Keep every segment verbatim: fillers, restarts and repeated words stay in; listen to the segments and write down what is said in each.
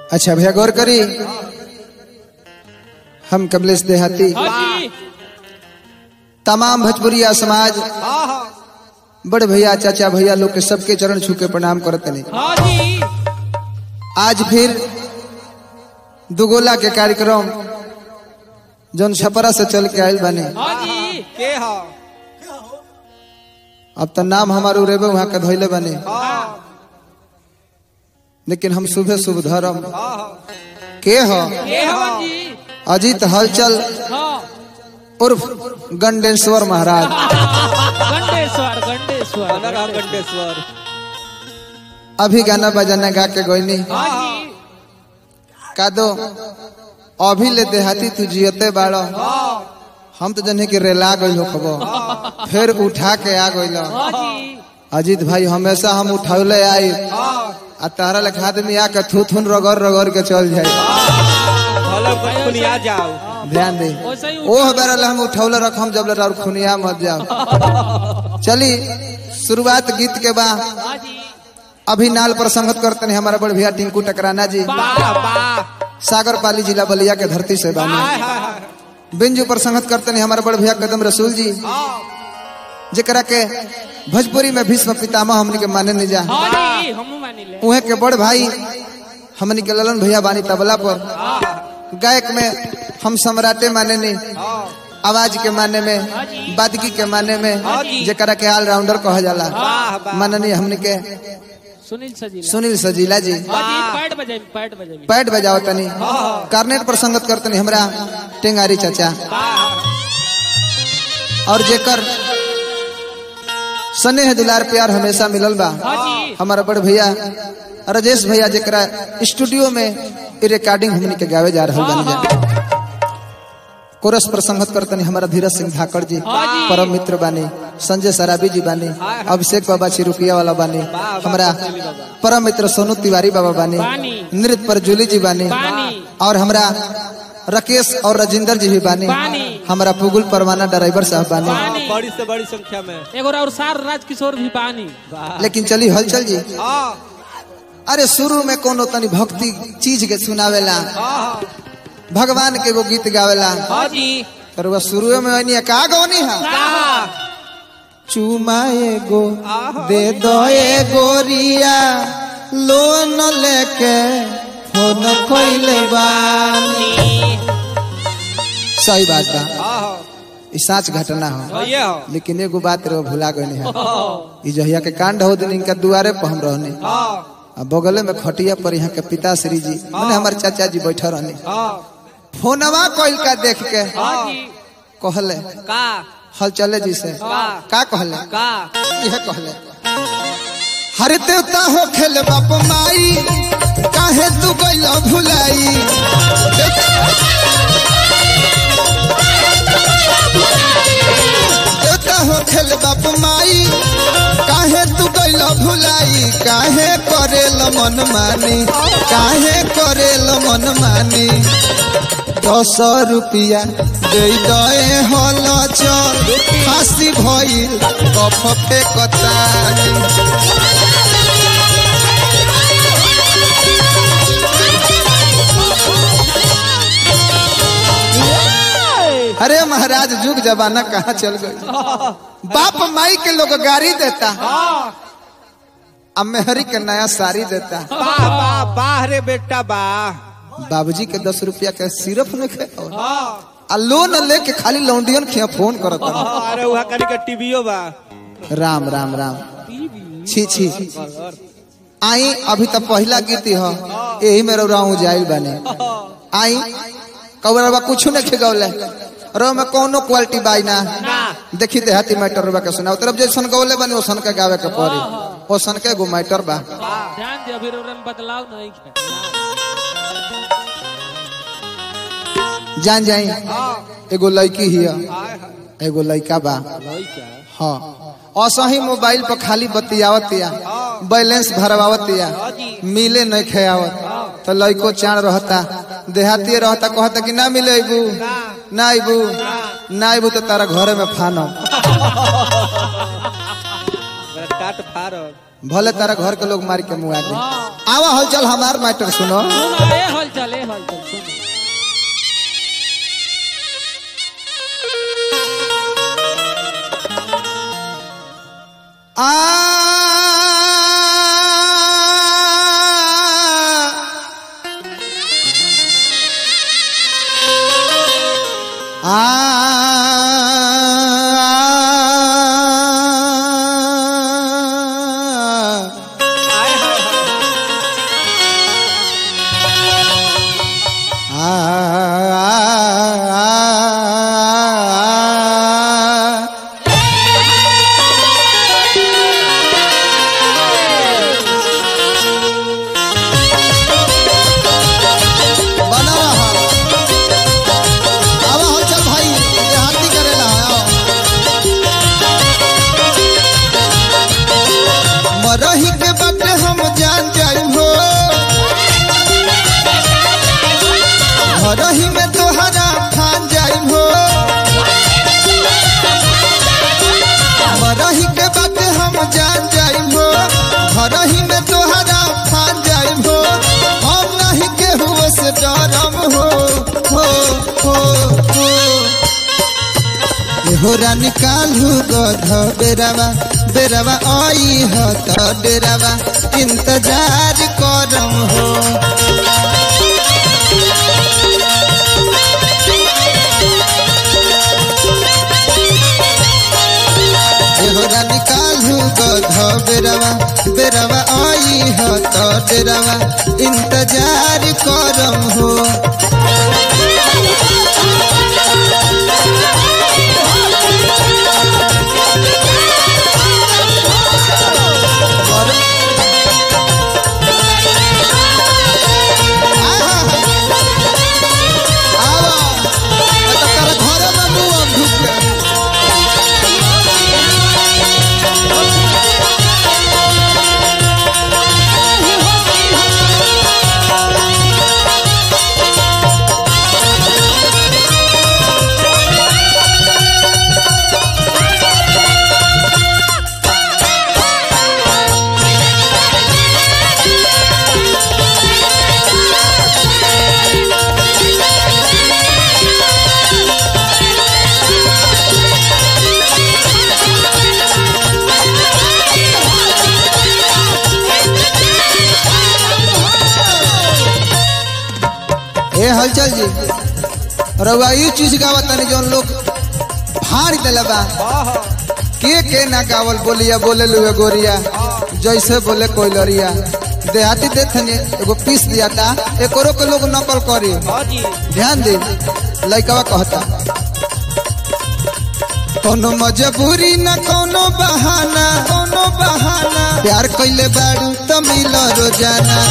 अच्छा भैया गौर करी, हम कमलेश देहाती तमाम भोजपुरिया समाज बड़े भैया चाचा भैया लोग के सबके चरण छू के प्रणाम करते नहीं। आज फिर दुगोला के कार्यक्रम जौन छपरा से चल के आयल बने, अब तो नाम हमारे उरेबे वहां के धोइले बने, लेकिन हम सुबह शुभ धर्म के हो अजीत हलचल उर्फ गंडेश्वर महाराज। गंडेश्वर गंडेश्वर गंडेश्वर अभी गाना बजाना गा के गोइनी का दो अभी ले देहाती तू जियते बाड़ो, हम तो जने के रेला गइल हो खबो फिर उठा के आ गइल। अजीत भाई हमेशा हम उठावले आई आ तारा लेखा आदमी आके थू थून रगड़ रगड़ के चल जाए। जाओ ध्यान दे ओह बेरल हम उठौले रखम जब और खुनिया मत जाओ। चली शुरुआत गीत के बा अभी नाल पर संगत करते हैं हमारा बड़ भैया टिंकू टकराना जी, सागर पाली जिला बलिया के धरती से बानी। बिंजू पर संगत करते हैं हमारा बड़ भैया कदम रसूल जी, जेकरा के भोजपुरी में भीष्म पितामह हमनी के माने नहीं जा, उहे के बड़ भाई हमनी के ललन भैया बानी तबला पर। गायक में हम सम्राटे माने नहीं, आवाज के माने में, बादगी के माने में, जेकरा के ऑलराउंडर कहा जाला माननीय हमनी के सुनील सजीला सुनील सजीला जी पैड बजाई पैड बजाई पैड बजाओ तनी। कार्नेट पर संगत करतनी हमरा टेंगारी चाचा, और जेकर स्नेह दुलार प्यार हमेशा मिलल बा हमारा बड़ भैया राजेश भैया, जेकरा स्टूडियो में रिकॉर्डिंग हमनी के गावे जा रहल बानी जा। कोरस पर संगत करतनी हमारा धीरज सिंह धाकड़ जी परम मित्र बानी, संजय सराबी जी बानी, अभिषेक बाबा चिरुकिया वाला बानी, हमारा परम मित्र सोनू तिवारी बाबा बानी, नृत्य पर जूली जी बानी, और हमरा राकेश और राजेंद्र जी भी बानी, हमारा पुगुल परवाना ड्राइवर साहब बानी, बड़ी से बड़ी संख्या में एक और सार राजकिशोर भी बानी। लेकिन चली हलचल जी, अरे शुरू में कोनो तनी भक्ति चीज के सुनावेला, भगवान के वो गीत गावेला, तो शुरू में वही का गौनी है चुमाए गो दे दो ए गोरिया लोन लेके फोन कोइले बानी। सही बात बा, साच घटना हो, लेकिन एगो बात रो भुला गए है, जहिया के कांड हो दिन इनका दुआरे पर हम रहने, बगले में खटिया पर यहाँ के पिताश्री जी मैंने हमारे चाचा जी बैठा रहने, फोनवा कोइल का देख के कहले का हल चले जी से का कहले का यह कहले हरे देवता हो खेल बाप माई काहे तू गइल भुलाई, देवता हो खेल बाप माई काहे तू गइल भुलाई, काहे करेल मन मानी, काहे करेल मन मानी। दस रुपया दे दे हल चल फांसी भइल कफ फेकता। अरे महाराज जुग जमाना कहाँ चल गई, बाप माई के लोग गाड़ी देता, अब मेहरी के नया साड़ी देता। वाह वाह वाह रे बेटा वाह, बाबूजी के दस रुपया के सिर्फ न खे आ लोन लेके खाली लौंडियन खिया फोन करता। अरे वहाँ करी का टीवीओ बा, राम राम राम छी छी। आई अभी तक पहला गीत हो यही में रहूं जाइल बने, आई कबरवा कुछ न खेगौले रो में कोनो क्वालिटी बाई ना देखी देहाती मैटर रुबा के सुनाओ, तरफ जैसन गौले बने ओसन के गावे के पड़ी, ओसन के गो मैटर बा। ध्यान दे अभी रो में बदलाव नहीं है। जान जाई एगो लड़की हिया एगो लड़का बा, हाँ असही मोबाइल पर खाली बतियावतिया, बैलेंस भरवावतिया, मिले नहीं खेयावत, तो लड़को चाण रहता, देहाती रहता, कहता कि ना मिले अबू ना अबू ना अबू तो तारा घरे में फानो। काट फाड़ भले तारा घर के लोग मार के मुआ दे। आवा हल चल हमार मैटर सुनो। सुनो ए हल चल ए हल चल सुनो। आ आ रही के बाटे हम जान जाई हो रही में तोहरा ठान जाई हो रही के बाटे हम जान जाई हो रही में तोहरा ठान जाई हो हम नहीं केहू से डरम हो हो हो हो होरा निकालू गध बेरावा बेरावा आई हो तो डेरावा इंतजार करम हो होरा निकालू गध बेरावा बेरावा आई हो तो डेरावा इंतजार करम हो ए हलचल जी रउआ ये चीज गावत तनी जोन लोग फाड़ देला बा के के ना गावल बोलिया बोले लुए गोरिया जैसे बोले कोई लरिया देहाती देथनी एगो पीस दिया था एकरो के लोग नकल करी ध्यान दे लइकवा कहता कोनो मजबूरी ना कोनो बहाना कोनो बहाना प्यार कइले बाड़ू त मिल रोजाना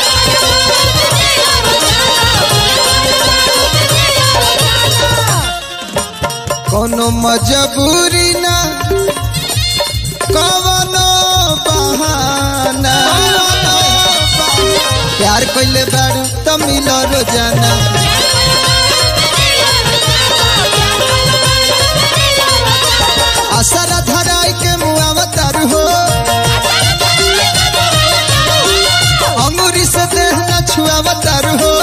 कोनो मजबूरी ना कवनो बहाना प्यार कइले बाड़ू त मिल रोजाना असरा धराई के मुआवतार हो अंगूरी से देह न छुआवतार हो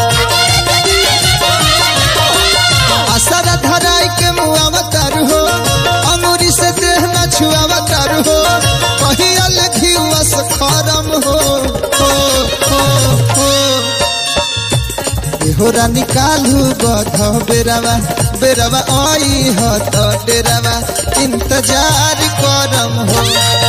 असरा धराई के मुआवतार हो अंगूरी से देह न छुआवतार हो कहीं अलग ही वस खरम हो हो हो हो होरा निकालू गध बेरावा बेरावा आई हो तो डेरावा इंतजार करम हो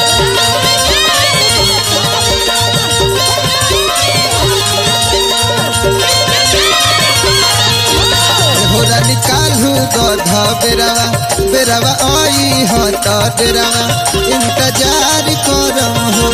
होरा निकालू गध बेरावा बेरावा आई हो तो डेरावा इंतजार करम हो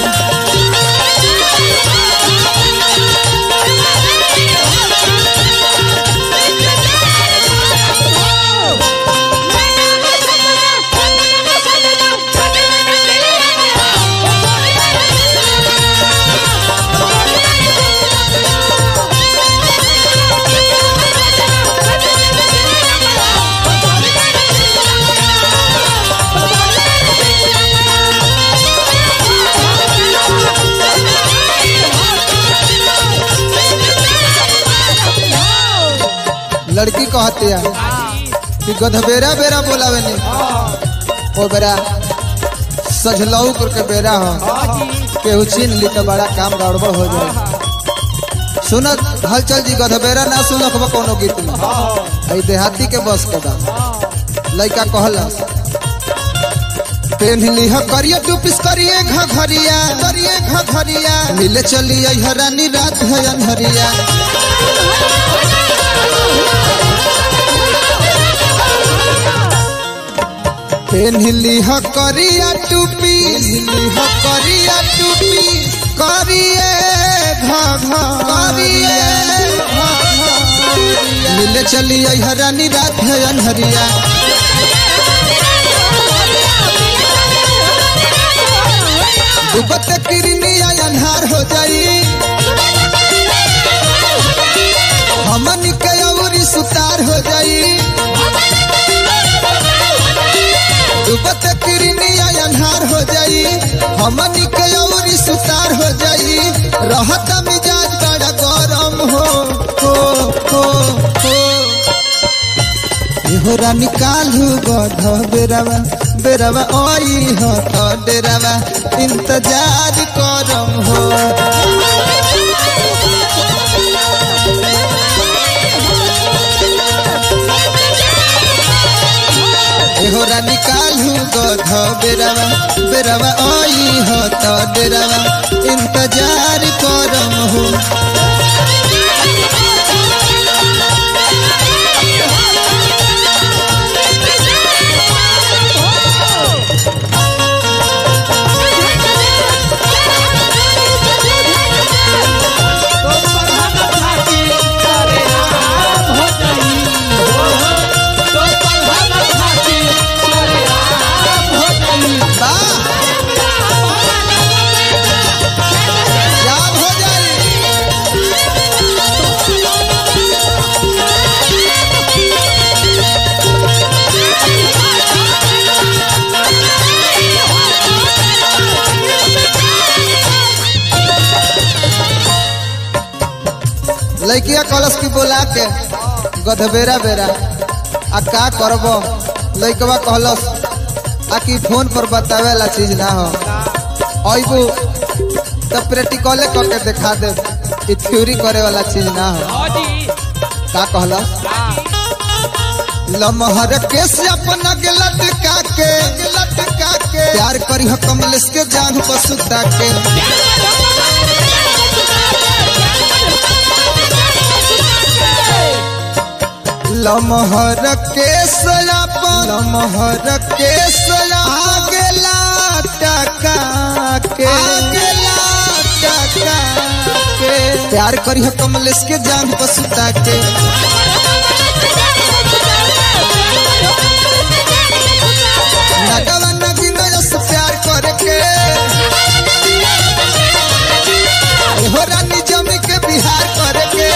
लड़की कहती है कि गधबेरा बेरा बोलावे नहीं ओ बेरा सजलऊ करके बेरा हो केहू छीन ली तो बड़ा काम गड़बड़ हो जाए। सुनत हलचल जी गधबेरा ना सुनक कोनो गीत में आई देहाती के बस के बा लड़का कहला पेन्हली ह करिया टूपिस करिए घघरिया करिए घघरिया मिले चली आई हरानी रात है अनहरिया पेन्हली ह करिया टूपी पेन्हली ह करिया टूपी करिए घघरिया मिले चली आई हरानी रात है अनहरिया डूबत किरनिया अन्हार हो जाई हमन के औरी सुतार हो जाई डूबत किरनिया अन्हार हो जाई हमन के औरी सुतार हो जाई रहत मिजाज बड़ा गरम हो हो हो हो हो रानी कालू गध बेरावा बेरावा ओई हो तो डेरावा इंतजार करम हो हो रानी कालू गध बेरावा बेरावा ओई हो तो डेरावा इंतजार करम हो लड़किया कलश की बोला के गधबेरा बेरा आ का करब लड़कवा कहलस आ कि फोन पर बतावे ला चीज ना हो अबू तो प्रैक्टिकले करके दिखा दे कि थ्योरी करे वाला चीज ना हो का कहलस लमहर केस अपना के लटका के लटका के प्यार करी हो कमलेश के जान पर सुता के लमहर केस अपन लमहर केस आगे लटका के आगे लटका के प्यार करी हो कमलेश के जान पर सुता के नगवा नगीना से प्यार करके हो रानी जमी के बिहार करके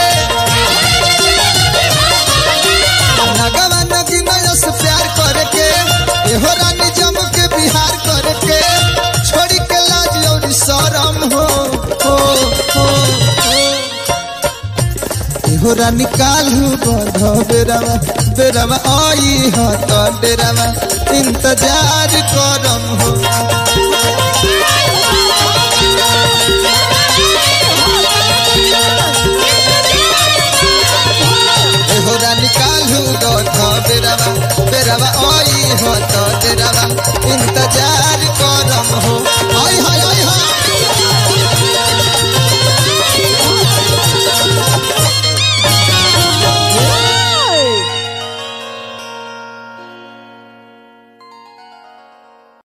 नगवा नगीना से प्यार करके हो रानी जम के बिहार करके छोड़ी के लाज और शरम हो हो हो हो रानी कालू गध बेरावा बेरावा आई हो तो डेरावा इंतजार करम हो।